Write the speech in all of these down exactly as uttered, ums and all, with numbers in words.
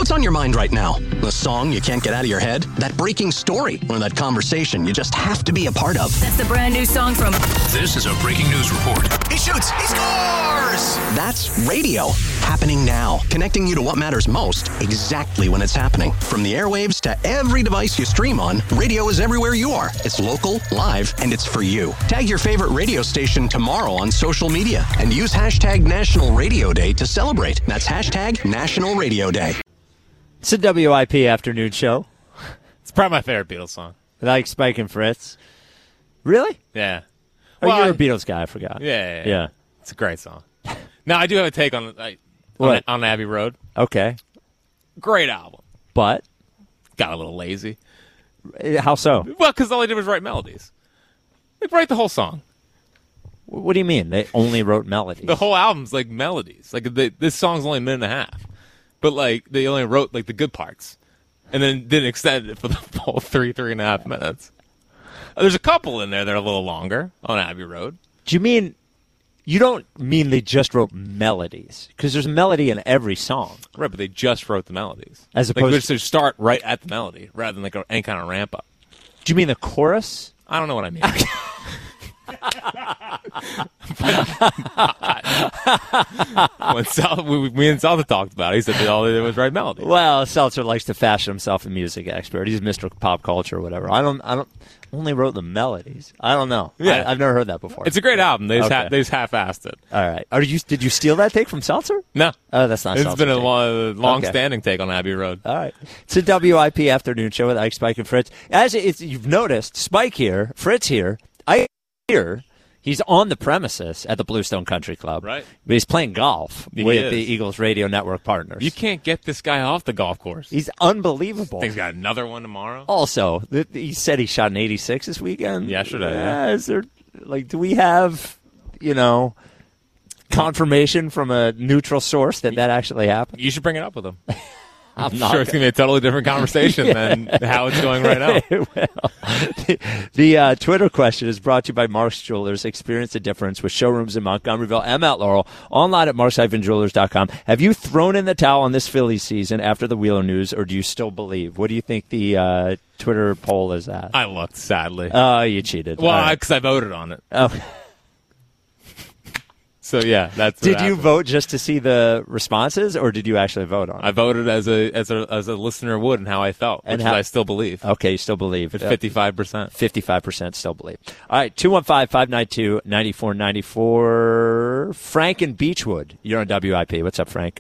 What's on your mind right now? The song you can't get out of your head? That breaking story? Or that conversation you just have to be a part of? That's the brand new song from... This is a breaking news report. He shoots! He scores! That's radio. Happening now. Connecting you to what matters most exactly when it's happening. From the airwaves to every device you stream on, radio is everywhere you are. It's local, live, and it's for you. Tag your favorite radio station tomorrow on social media and use hashtag National Radio Day to celebrate. That's hashtag National Radio Day. It's a W I P afternoon show. It's probably my favorite Beatles song. Like Spike and Fritz. Really? Yeah. Oh, Well, you're I- a Beatles guy, I forgot. Yeah, yeah, Yeah. It's a great song. Now, I do have a take on like, What? on, on Abbey Road. Okay. Great album. But, Got a little lazy. how so? Well, because all they did was write melodies. Like, write the whole song. What do you mean? They only wrote melodies. The whole album's like melodies. Like, the, this song's only a minute and a half. But, like, they only wrote, like, the good parts. And then didn't extend it for the whole three, three and a half minutes. Uh, There's a couple in there that are a little longer on Abbey Road. Do you mean, you don't mean they just wrote melodies? Because there's a melody in every song. Right, but they just wrote the melodies. As like, opposed just to start right at the melody rather than like a, any kind of ramp up. Do you mean the chorus? I don't know what I mean. when Sal, we, me and Salta talked about it, he said that all they did was write melodies. Well, Seltzer likes to fashion himself a music expert. He's Mister Pop Culture or whatever. I don't, I don't, only wrote the melodies. I don't know. Yeah. I, I've never heard that before. It's a great album. They just, Okay. ha- they just half-assed it. All right. Are you, did you steal that take from Seltzer? No. Oh, that's not It's Seltzer been a take. long, long-standing take on Abbey Road. All right. It's a W I P afternoon show with Ike, Spike, and Fritz. As it's, you've noticed, Spike here, Fritz here, Ike here. He's on the premises at the Bluestone Country Club. Right. But he's playing golf He with is. the Eagles Radio Network partners. You can't get this guy off the golf course. He's unbelievable. He's got another one tomorrow. Also, th- he said he shot an eighty-six this weekend. Yesterday, Yeah, yeah. Is there, like, do we have, you know, confirmation from a neutral source that that actually happened? You should bring it up with him. I'm I'm not sure it's going to be a totally different conversation than how it's going right now. Well, the the uh, Twitter question is brought to you by Mark's Jewelers. Experience the difference with showrooms in Montgomeryville and Mount Laurel. Online at marks dash jewelers dot com. Have you thrown in the towel on this Phillies season after the Wheeler news, or do you still believe? What do you think the uh, Twitter poll is at? I looked, sadly. Oh, you cheated. well, All right. because I, voted on it. Oh. So, yeah, that's what Did you happened. vote just to see the responses, or did you actually vote on it? I voted as a as a as a listener would and how I felt, And which how- I still believe. Okay, you still believe. At fifty-five percent. fifty-five percent still believe. All right, two one five, five nine two, nine four nine four. Frank in Beechwood. You're on W I P. What's up, Frank?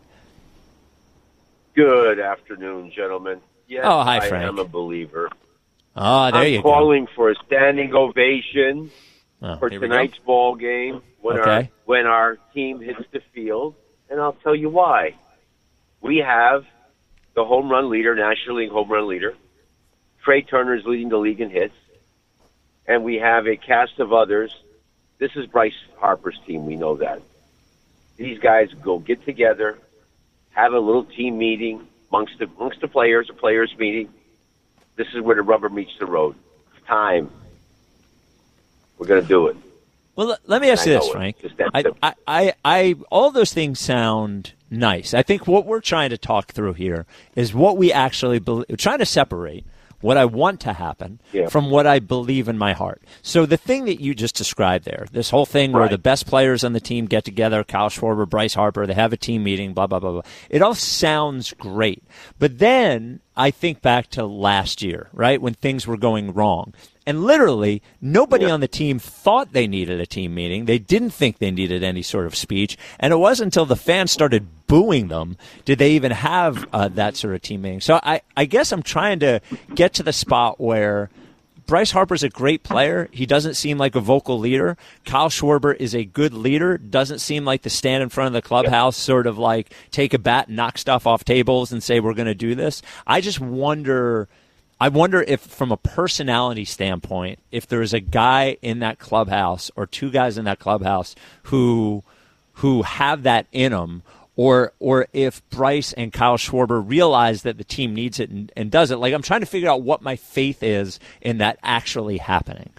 Good afternoon, gentlemen. Yes, Oh, hi, I Frank. am a believer. Oh, there I'm you calling for a standing ovation go. for here we tonight's ball game when our Okay. when our team hits the field, and I'll tell you why. We have the home run leader, National League home run leader. Trey Turner is leading the league in hits, and we have a cast of others. This is Bryce Harper's team. We know that. These guys go get together, have a little team meeting amongst the amongst the players, a players meeting. This is where the rubber meets the road. It's time. We're going to do it. Well, l- let me ask I you know this, it. Frank. Just that I, simple. I, I, I, all those things sound nice. I think what we're trying to talk through here is what we actually believe. We're trying to separate what I want to happen Yeah. from what I believe in my heart. So the thing that you just described there, this whole thing where Right. the best players on the team get together, Kyle Schwarber, Bryce Harper, they have a team meeting, blah, blah, blah, blah. It all sounds great. But then I think back to last year, right, when things were going wrong. And literally, nobody Yeah. on the team thought they needed a team meeting. They didn't think they needed any sort of speech. And it wasn't until the fans started booing them did they even have uh, that sort of team meeting. So I, I guess I'm trying to get to the spot where Bryce Harper's a great player. He doesn't seem like a vocal leader. Kyle Schwarber is a good leader. Doesn't seem like to stand in front of the clubhouse, sort of like take a bat, knock stuff off tables and say, we're going to do this. I just wonder... I wonder if, from a personality standpoint, if there's a guy in that clubhouse or two guys in that clubhouse who who have that in them, or or if Bryce and Kyle Schwarber realize that the team needs it and, and does it. Like, I'm trying to figure out what my faith is in that actually happening.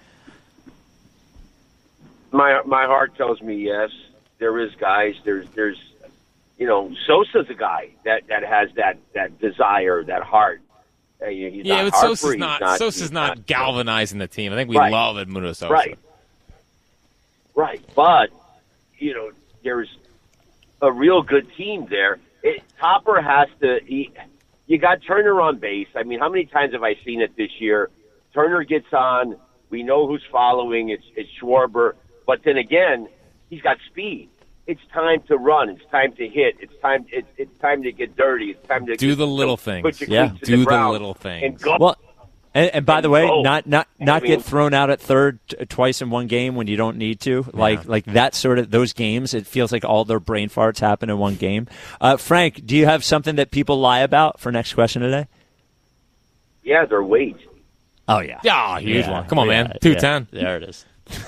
My my heart tells me yes. There is guys. There's there's you know, Sosa's a guy that, that has that, that desire, that heart. Uh, he's yeah, not but Sosa's Harper, not, not Sosa's not, not galvanizing the team. I think we right. love Edmundo Sosa. Right. Right. But, you know, there's a real good team there. It, Topper has to he, – you got Turner on base. I mean, how many times have I seen it this year? Turner gets on. We know who's following. It's, it's Schwarber. But then again, he's got speed. It's time to run. It's time to hit. It's time. It's, it's time to get dirty. It's time to do get, the little put things. your Yeah, cleats to do the, the ground little things. And go. Well, and, and by the way, Oh. not not not I mean- get thrown out at third t- twice in one game when you don't need to. Like like that sort of those games, it feels like all their brain farts happen in one game. Uh, Frank, do you have something that people lie about for next question today? Yeah, their weight. Oh yeah, Yeah, huge Yeah, one. Come on, yeah, man. two ten. yeah, there it is.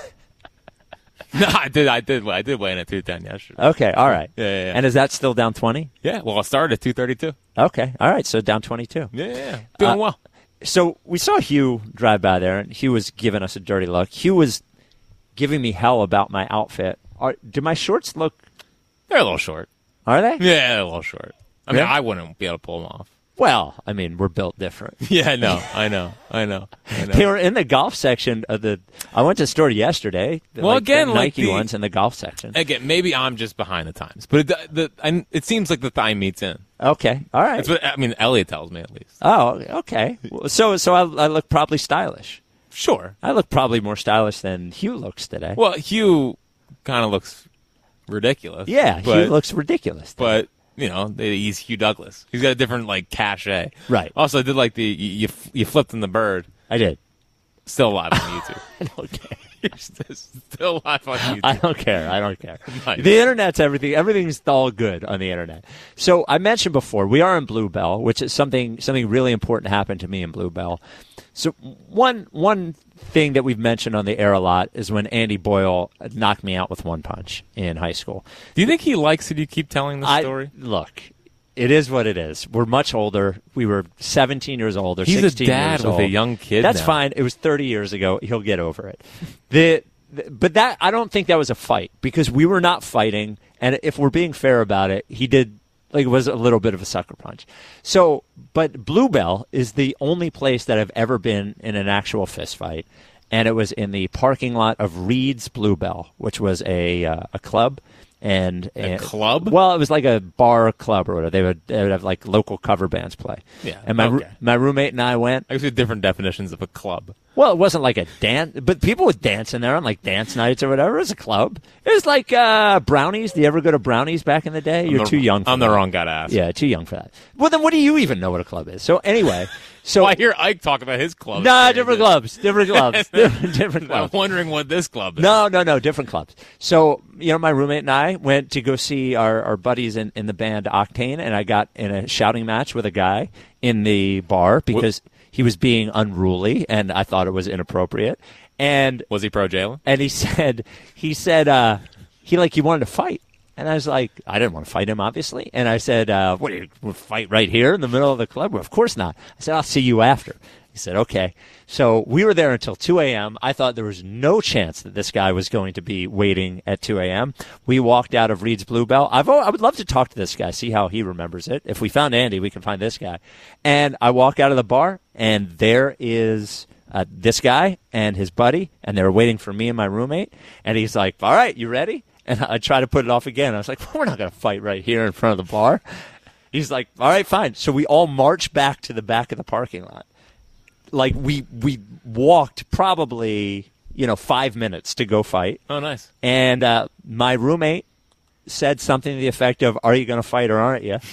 No, I did. I did. I did weigh in at two ten yesterday. Okay, all right. Yeah, yeah, yeah. And is that still down twenty? Yeah. Well, I started at two thirty-two. Okay, all right. So down twenty-two. Yeah, yeah, yeah. Doing Uh, well. So we saw Hugh drive by there, and Hugh was giving us a dirty look. Hugh was giving me hell about my outfit. Are, do my shorts look? They're a little short. Are they? Yeah, they're a little short. I mean, Yeah? I wouldn't be able to pull them off. Well, I mean, we're built different. Yeah, I know. I know. I know. I know. They were in the golf section of the. I went to the store yesterday. Well, like again, the like Nike the- ones in the golf section. Again, maybe I'm just behind the times, but it, the, I, it seems like the thigh meets in. Okay, all right. That's what I mean. Elliot tells me at least. Oh, okay. So, so I, I look probably stylish. Sure. I look probably more stylish than Hugh looks today. Well, Hugh kind of looks ridiculous. yeah, but, Hugh looks ridiculous. today. But you know, they- he's Hugh Douglas. He's got a different like cachet. Right. Also, I did like the you you, you flipped in the bird. I did. Still live on YouTube. I don't care. You're still, still live on YouTube. I don't care. I don't care. Nice. The internet's everything. Everything's all good on the internet. So I mentioned before we are in Bluebell, which is something something really important happened to me in Bluebell. So one one thing that we've mentioned on the air a lot is when Andy Boyle knocked me out with one punch in high school. Do you think he likes it? You keep telling the I, story. look, it is what it is. We're much older. We were seventeen years old or He's a sixteen dad years with old. a young kid That's now. fine. It was thirty years ago. He'll get over it. The, the but that I don't think that was a fight because we were not fighting. And if we're being fair about it, he did like it was a little bit of a sucker punch. So, but Bluebell is the only place that I've ever been in an actual fist fight, and it was in the parking lot of Reed's Bluebell, which was a uh, a club. And, and club? Well, it was like a bar club or whatever. They would, they would have like local cover bands play. Yeah, And my okay. my roommate and I went. I guess we have different definitions of a club. Well, it wasn't like a dance, but people would dance in there on like dance nights or whatever. It was a club. It was like uh, Brownies. Do you ever go to Brownies back in the day? You're the- too young for I'm that. the wrong guy to ask. Yeah, too young for that. Well, then what do you even know what a club is? So anyway, so Well, I hear Ike talk about his club. nah, experiences. different clubs, different clubs, different, different I'm clubs. wondering what this club is. No, no, no, different clubs. So, you know, my roommate and I went to go see our, our buddies in, in the band Octane, and I got in a shouting match with a guy in the bar because he was being unruly, and I thought it was inappropriate. And Was he pro jailer? and he said, he said, uh, he like he wanted to fight. And I was like, I didn't want to fight him, obviously. And I said, uh, what, do you want to fight right here in the middle of the club? Well, of course not. I said, I'll see you after. He said, okay. So we were there until two a.m. I thought there was no chance that this guy was going to be waiting at two a.m. We walked out of Reed's Bluebell. I've, I would love to talk to this guy, see how he remembers it. If we found Andy, we can find this guy. And I walk out of the bar, and there is uh, this guy and his buddy, and they were waiting for me and my roommate. And he's like, all right, you ready? And I tried to put it off again. I was like, well, we're not going to fight right here in front of the bar. He's like, all right, fine. So we all marched back to the back of the parking lot. Like we we walked probably, you know, five minutes to go fight. Oh, nice. And uh, my roommate said something to the effect of, are you going to fight or aren't you?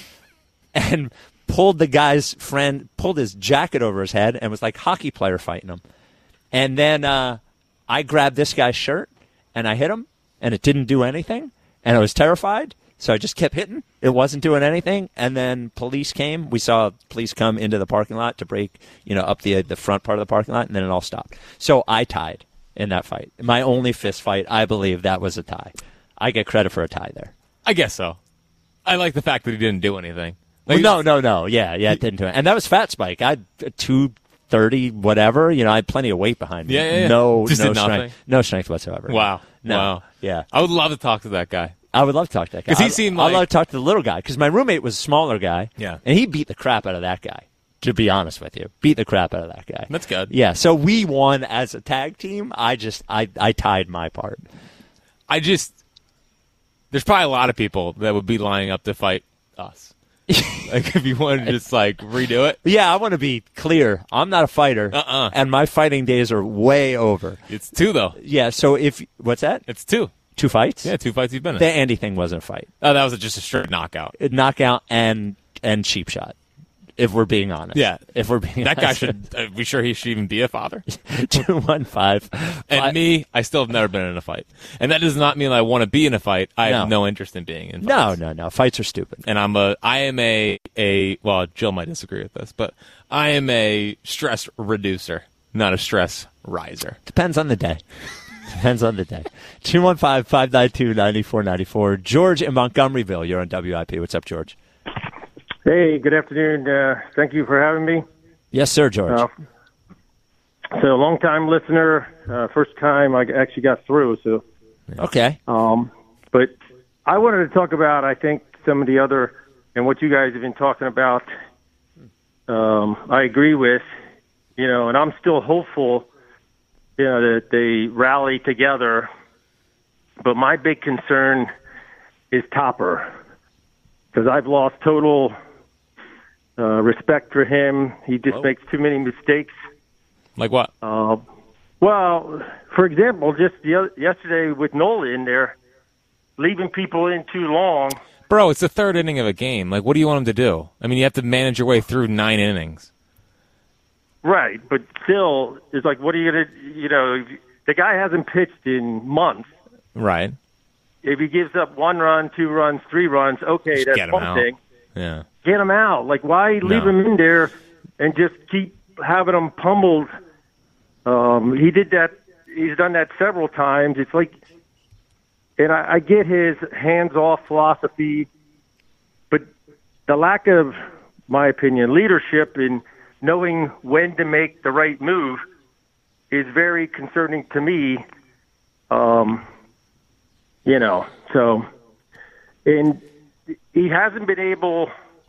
And pulled the guy's friend, pulled his jacket over his head and was like hockey player fighting him. And then uh, I grabbed this guy's shirt and I hit him and it didn't do anything. And I was terrified. So I just kept hitting. It wasn't doing anything. And then police came. We saw police come into the parking lot to break, you know, up the the front part of the parking lot, and then it all stopped. So I tied in that fight. My only fist fight, I believe that was a tie. I get credit for a tie there. I guess so. I like the fact that he didn't do anything. Well, Like, no, no, no. Yeah, yeah, it didn't do it. And that was Fat Spike. I had two thirty, whatever. You know, I had plenty of weight behind me. Yeah, yeah, yeah. No, Just no did nothing? strength. No strength whatsoever. Wow. No. Wow. Yeah. I would love to talk to that guy. I would love to talk to that guy. 'Cause he I- seemed I'd like- love to talk to the little guy because my roommate was a smaller guy. Yeah. And he beat the crap out of that guy, to be honest with you. Beat the crap out of that guy. That's good. Yeah, so we won as a tag team. I just, I, I tied my part. I just, there's probably a lot of people that would be lining up to fight us. Like, if you wanted to just, like, redo it. Yeah, I want to be clear. I'm not a fighter. Uh-uh. And my fighting days are way over. It's two, though. Yeah, so if, what's that? It's two. Two fights? Yeah, two fights you've been in. The Andy thing wasn't a fight. Oh, that was just a straight knockout. A knockout and, and cheap shot. If we're being honest. Yeah. If we're being That guy honest. should, uh, be sure he should even be a father. two one five. And Five- me, I still have never been in a fight. And that does not mean I want to be in a fight. I have No. no interest in being in No, fights. no, no. Fights are stupid. And I'm a, I am a, a, well, Jill might disagree with this, but I am a stress reducer, not a stress riser. Depends on the day. Depends on the day. two one five, five nine two, nine four nine four. George in Montgomeryville. You're on W I P. What's up, George? Hey, good afternoon. Uh, thank you for having me. Yes, sir, George. Uh, so, long-time listener, uh, first time I actually got through. So, Okay. um, but I wanted to talk about, I think, some of the other and what you guys have been talking about. Um, I agree with, you know, and I'm still hopeful, you know, that they rally together. But my big concern is Topper, because I've lost total uh, respect for him. He just Whoa. makes too many mistakes. Like what? Uh, well, for example, just the other, yesterday with Nola in there, leaving people in too long. Bro, it's the third inning of a game. Like, what do you want him to do? I mean, you have to manage your way through nine innings. Right, but still, it's like, what are you going to, you know, if, the guy hasn't pitched in months. Right. If he gives up one run, two runs, three runs, okay, Just that's get him one out. thing. Yeah. Get him out. Like, why leave No. him in there and just keep having him pummeled? Um, he did that. He's done that several times. It's like, and I, I get his hands-off philosophy, but the lack of, my opinion, leadership in knowing when to make the right move is very concerning to me. Um, you know, so, and he hasn't been able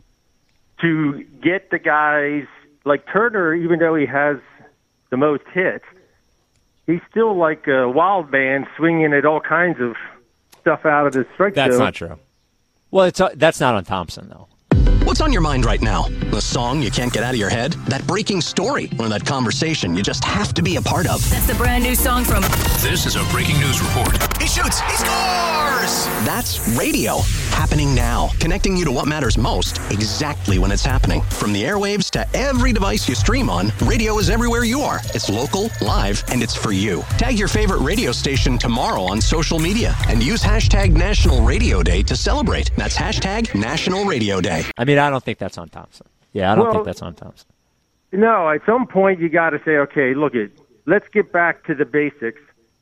to get the guys like Turner, even though he has the most hits, he's still like a wild man swinging at all kinds of stuff out of the strike That's zone. not true. Well, it's uh, that's not on Thompson, though. What's on your mind right now? The song you can't get out of your head? That breaking story? Or that conversation you just have to be a part of? That's the brand new song from This is a breaking news report. He shoots! He scores! That's radio. Happening now. Connecting you to what matters most exactly when it's happening. From the airwaves to every device you stream on, radio is everywhere you are. It's local, live, and it's for you. Tag your favorite radio station tomorrow on social media and use hashtag National Radio Day to celebrate. That's hashtag National Radio Day. I mean, I don't think that's on Thompson. Yeah, I don't Well- think that's on Thompson. No, at some point you got to say, okay, look it. Let's get back to the basics.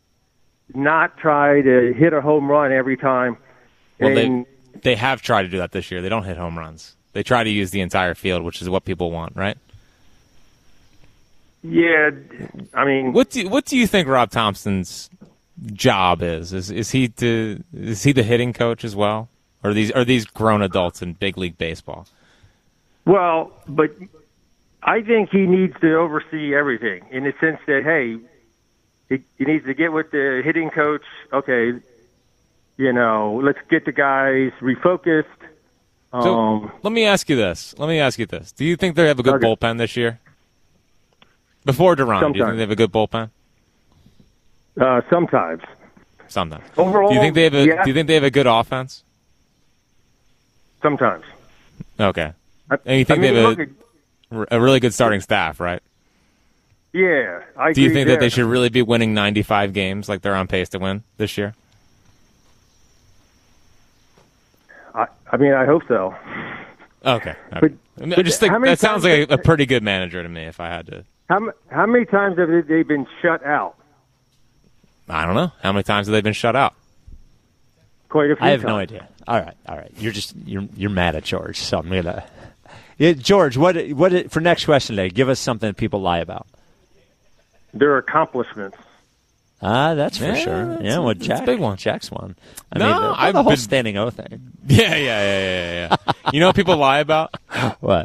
Not try to hit a home run every time. Well, and they they have tried to do that this year. They don't hit home runs. They try to use the entire field, which is what people want, right? yeah, I mean, What do you, what do you think Rob Thompson's job is? Is is he to is he the hitting coach as well? Or are these are these grown adults in big league baseball? well, but I think he needs to oversee everything in the sense that, hey, he, he needs to get with the hitting coach. Okay, you know, let's get the guys refocused. So Um, let me ask you this. Let me ask you this. Do you think they have a good Okay. bullpen this year? Before Duran, do you think Sometimes. they have a good bullpen? uh, sometimes. Sometimes. Overall, do you think they have a yeah. Do you think they have a good offense? Sometimes. Okay. I, And you think I mean, they have look a, at- a really good starting staff, right? yeah, I Do you agree think that they there. should really be winning ninety-five games like they're on pace to win this year? I, I mean, I hope so. Okay. okay. But- I, mean, I but just think how many that sounds times- like a, a pretty good manager to me if I had to. How m- how many times have they been shut out? I don't know. How many times have they been shut out? Quite a few I have times. no idea. All right, all right. You're just you're you're mad at George, so I'm gonna. Yeah, George, what what for next question today? Give us something that people lie about. Their accomplishments. Ah, uh, that's for yeah, sure. Yeah, well, Jack, a big one. Jack's one. I no, mean, the, I've the whole been... standing O thing. Yeah, yeah, yeah, yeah, yeah. You know what people lie about? What?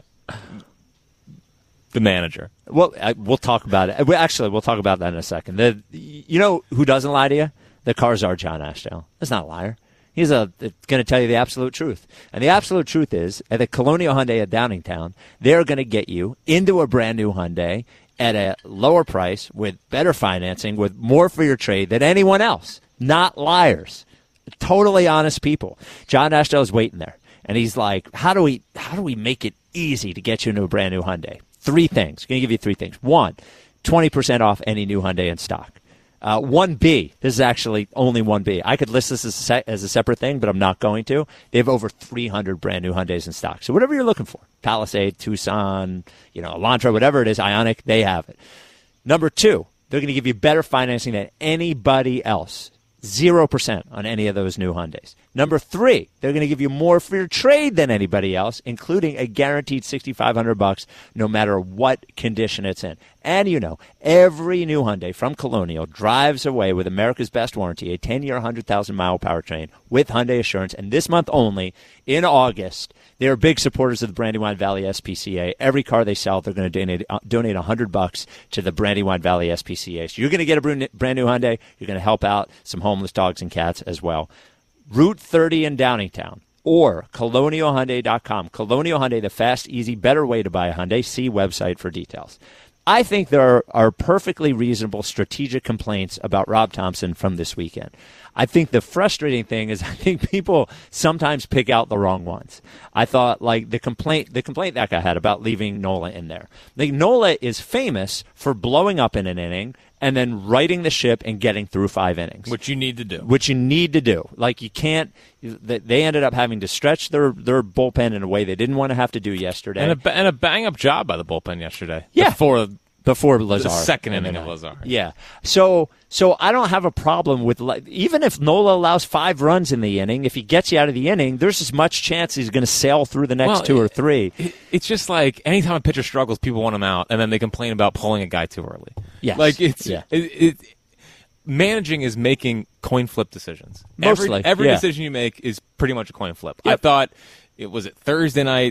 The manager. Well, I, we'll talk about it. Well, actually, we'll talk about that in a second. The, you know who doesn't lie to you? The Carzar John Ashdale. That's not a liar. He's a, going to tell you the absolute truth. And the absolute truth is, at the Colonial Hyundai at Downingtown, they're going to get you into a brand new Hyundai at a lower price with better financing, with more for your trade than anyone else. Not liars. Totally honest people. John Ashdale is waiting there. And he's like, how do we how do we make it easy to get you into a brand new Hyundai? Three things. I'm going to give you three things. One, twenty percent off any new Hyundai in stock. Uh, one B, this is actually only one B. I could list this as a, se- as a separate thing, but I'm not going to. They have over three hundred brand new Hyundais in stock. So whatever you're looking for, Palisade, Tucson, you know, Elantra, whatever it is, Ioniq, they have it. Number two, they're going to give you better financing than anybody else. Zero percent on any of those new Hyundais. Number three, they're going to give you more for your trade than anybody else, including a guaranteed sixty-five hundred bucks, no matter what condition it's in. And you know, every new Hyundai from Colonial drives away with America's best warranty, a ten-year, one hundred thousand mile powertrain with Hyundai Assurance. And this month only, in August, they are big supporters of the Brandywine Valley S P C A. Every car they sell, they're going to donate uh, donate one hundred bucks to the Brandywine Valley S P C A. So you're going to get a brand new Hyundai. You're going to help out some homeless dogs and cats as well. Route thirty in Downingtown or colonial hyundai dot com. Colonial Hyundai, the fast, easy, better way to buy a Hyundai. See website for details. I think there are, are perfectly reasonable strategic complaints about Rob Thompson from this weekend. I think the frustrating thing is I think people sometimes pick out the wrong ones. I thought like the complaint the complaint that guy had about leaving Nola in there. Like Nola is famous for blowing up in an inning and then righting the ship and getting through five innings. Which you need to do. Which you need to do. Like you can't they ended up having to stretch their, their bullpen in a way they didn't want to have to do yesterday. And a, and a bang-up job by the bullpen yesterday. Yeah. Before Before Lazar. The second inning of Lazar. Yeah. So so I don't have a problem with, even if Nola allows five runs in the inning, if he gets you out of the inning, there's as much chance he's going to sail through the next well, two or three. It, it's just like anytime a pitcher struggles, people want him out, and then they complain about pulling a guy too early. Yes. Like it's yeah. it, it, managing is making coin flip decisions. Mostly. Every, every yeah. decision you make is pretty much a coin flip. Yep. I thought, it was it Thursday night,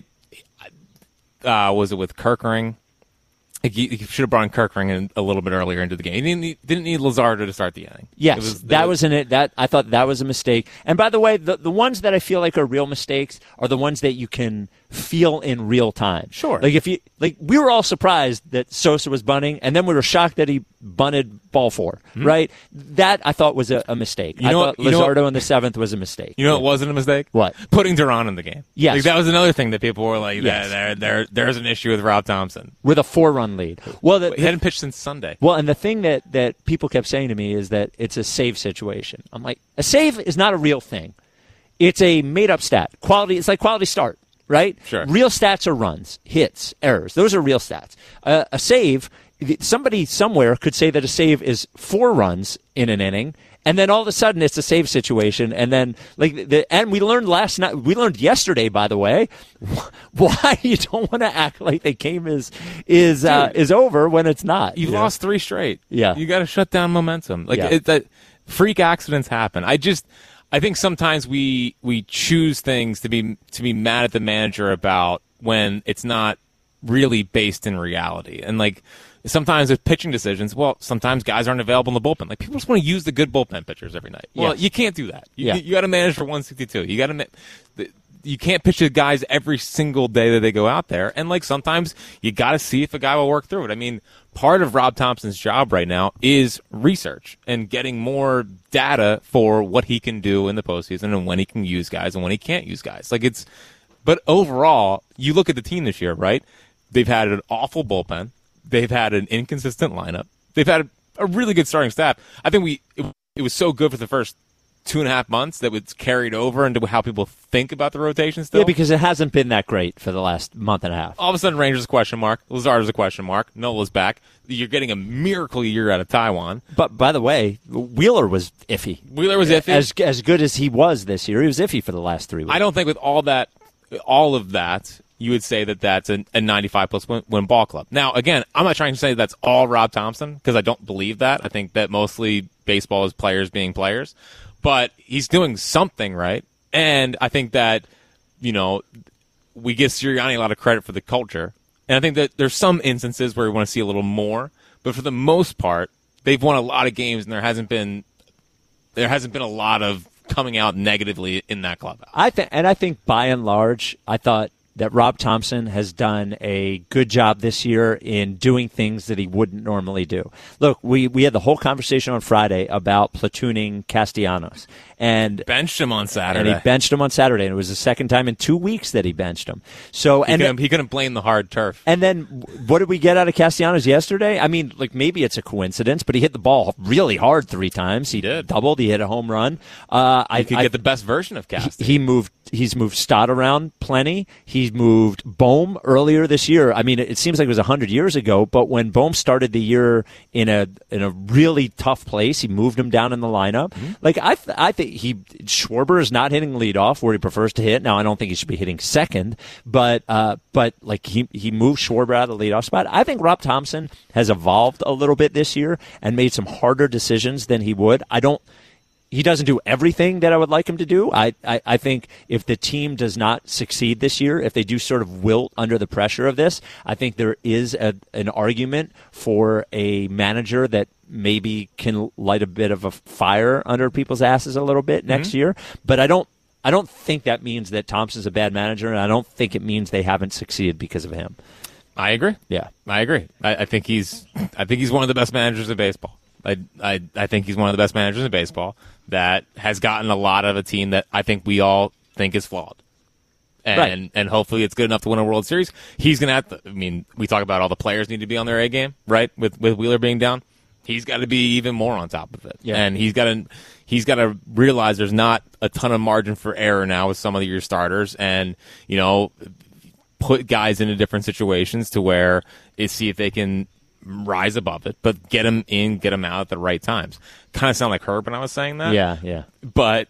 uh, was it with Kirkering? He, he should have brought in Kirkering in a little bit earlier into the game. He didn't need, didn't need Lazardo to start the inning. Yes, was, that was, was in it. That I thought that was a mistake. And by the way, the the ones that I feel like are real mistakes are the ones that you can feel in real time. Sure. Like if you like, we were all surprised that Sosa was bunting, and then we were shocked that he bunted ball four. Mm-hmm. Right. That I thought was a, a mistake. You I know thought what, you know Lazardo what, in the seventh was a mistake. You know yeah. what wasn't a mistake? What? Putting Duran in the game. Yes. Like, that was another thing that people were like, yes. there, there, there, there's an issue with Rob Thompson with a four-run lead. Well, the, he hadn't pitched since Sunday. Well, and the thing that, that people kept saying to me is that it's a save situation. I'm like, a save is not a real thing. It's a made-up stat. Quality. It's like quality start, right? Sure. Real stats are runs, hits, errors. Those are real stats. Uh, a save, somebody somewhere could say that a save is four runs in an inning, and then all of a sudden it's a save situation, and then like the and we learned last night, we learned yesterday, by the way, why you don't want to act like the game is is uh, is over when it's not. You've you lost know? three straight. Yeah, you got to shut down momentum. Like yeah. it, that freak accidents happen. I just I think sometimes we we choose things to be to be mad at the manager about when it's not really based in reality, and like. Sometimes with pitching decisions, well, sometimes guys aren't available in the bullpen. Like people just want to use the good bullpen pitchers every night. Well, yes. you can't do that. You, yeah. you got to manage for one sixty-two. You got to. You can't pitch the guys every single day that they go out there. And like sometimes you got to see if a guy will work through it. I mean, part of Rob Thompson's job right now is research and getting more data for what he can do in the postseason and when he can use guys and when he can't use guys. Like it's. But overall, you look at the team this year, right? They've had an awful bullpen. They've had an inconsistent lineup. They've had a, a really good starting staff. I think we it, it was so good for the first two and a half months that it's carried over into how people think about the rotation still. Yeah, because it hasn't been that great for the last month and a half. All of a sudden, Rangers a question mark. Lazardo's a question mark. Nola's back. You're getting a miracle year out of Taiwan. But by the way, Wheeler was iffy. Wheeler was iffy. As as good as he was this year, he was iffy for the last three weeks. I don't think with all that, all of that, you would say that that's a, a ninety-five plus win, win ball club. Now, again, I'm not trying to say that's all Rob Thompson because I don't believe that. I think that mostly baseball is players being players, but he's doing something right. And I think that, you know, we give Sirianni a lot of credit for the culture. And I think that there's some instances where we want to see a little more, but for the most part, they've won a lot of games and there hasn't been there hasn't been a lot of coming out negatively in that clubhouse. I think, and I think by and large, I thought that Rob Thompson has done a good job this year in doing things that he wouldn't normally do. Look, we, we had the whole conversation on Friday about platooning Castellanos. And benched him on Saturday. And he benched him on Saturday, and it was the second time in two weeks that he benched him. So he and couldn't, then, he couldn't blame the hard turf. And then what did we get out of Castellanos yesterday? I mean, like maybe it's a coincidence, but he hit the ball really hard three times. He, he did. doubled. He hit a home run. Uh, he I could I, get the best version of Castellanos. He, he moved. He's moved Stott around plenty. He's moved Bohm earlier this year. I mean, it seems like it was a hundred years ago, but when Bohm started the year in a in a really tough place, he moved him down in the lineup. Mm-hmm. Like I, th- I think he. Schwarber is not hitting leadoff where he prefers to hit. Now, I don't think he should be hitting second, but uh, but like he he moved Schwarber out of the leadoff spot. I think Rob Thompson has evolved a little bit this year and made some harder decisions than he would. I don't. He doesn't do everything that I would like him to do. I, I, I think if the team does not succeed this year, if they do sort of wilt under the pressure of this, I think there is a, an argument for a manager that maybe can light a bit of a fire under people's asses a little bit mm-hmm. next year. But I don't I don't think that means that Thompson's a bad manager, and I don't think it means they haven't succeeded because of him. I agree. Yeah. I agree. I, I think he's I think he's one of the best managers in baseball. I, I I think he's one of the best managers in baseball that has gotten a lot of a team that I think we all think is flawed. And right. and hopefully it's good enough to win a World Series. He's going to have to, I mean, we talk about all the players need to be on their A game, right? With with Wheeler being down. He's got to be even more on top of it. Yeah. And he's got to he's got to realize there's not a ton of margin for error now with some of your starters and, you know, put guys into different situations to where is see if they can rise above it, but get them in, get them out at the right times. Kind of sound like Herb when I was saying that. Yeah, yeah. But,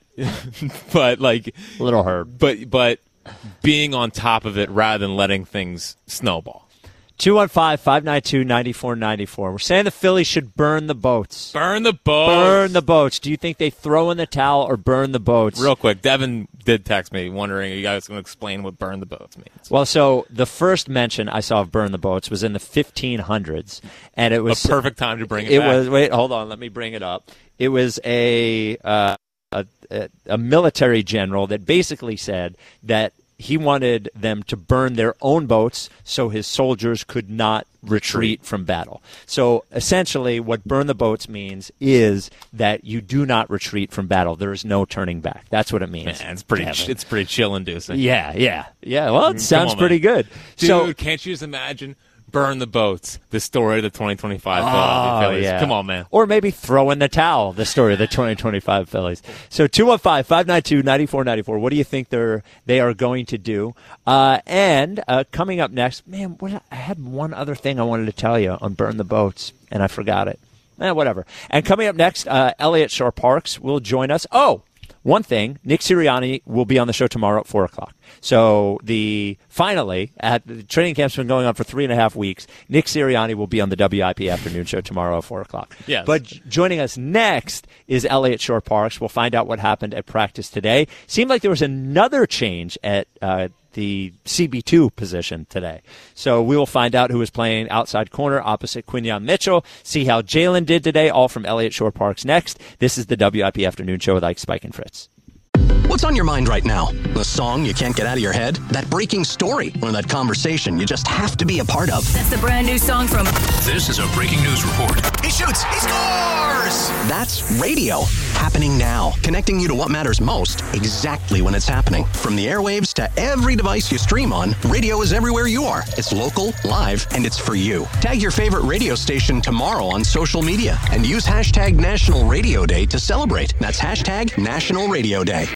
but like little Herb. But but being on top of it rather than letting things snowball. two one five, five nine two, nine four nine four. We're saying the Phillies should burn the boats. Burn the boats. Burn the boats. Do you think they throw in the towel or burn the boats? Real quick, Devin did text me wondering are you guys going to explain what burn the boats means. Well, so the first mention I saw of burn the boats was in the fifteen hundreds, and it was a perfect time to bring it, it back. was. Wait, hold on. Let me bring it up. It was a uh, a, a military general that basically said that he wanted them to burn their own boats so his soldiers could not retreat from battle. So essentially what burn the boats means is that you do not retreat from battle. There is no turning back. That's what it means. Man, it's pretty Devin. it's pretty chill inducing. Yeah, yeah. Yeah, well, it sounds on, pretty good. Dude, so, can't you just imagine burn the boats, the story of the twenty twenty-five oh, Phillies. Yeah. Come on, man. Or maybe throw in the towel, the story of the twenty twenty-five Phillies. So two one five, five nine two, nine four nine four. What do you think they're they are going to do? Uh, and uh, coming up next, man, what, I had one other thing I wanted to tell you on Burn the Boats, and I forgot it. Eh, whatever. And coming up next, uh, Elliott Shore-Parks will join us. Oh, one thing, Nick Sirianni will be on the show tomorrow at four o'clock. So the finally, at the training camp's been going on for three and a half weeks. Nick Sirianni will be on the W I P afternoon show tomorrow at four o'clock. Yes. But joining us next is Elliott Shore-Parks. We'll find out what happened at practice today. Seemed like there was another change at uh, the C B two position today. So we will find out who is playing outside corner opposite Quinyon Mitchell, see how Jalen did today, all from Elliott Shore-Parks next. This is the W I P Afternoon Show with Ike, Spike, and Fritz. What's on your mind right now? The song you can't get out of your head? That breaking story? Or that conversation you just have to be a part of? That's the brand new song from... This is a breaking news report. He shoots! He scores! That's radio. Happening now. Connecting you to what matters most exactly when it's happening. From the airwaves to every device you stream on, radio is everywhere you are. It's local, live, and it's for you. Tag your favorite radio station tomorrow on social media and use hashtag National Radio Day to celebrate. That's hashtag National Radio Day.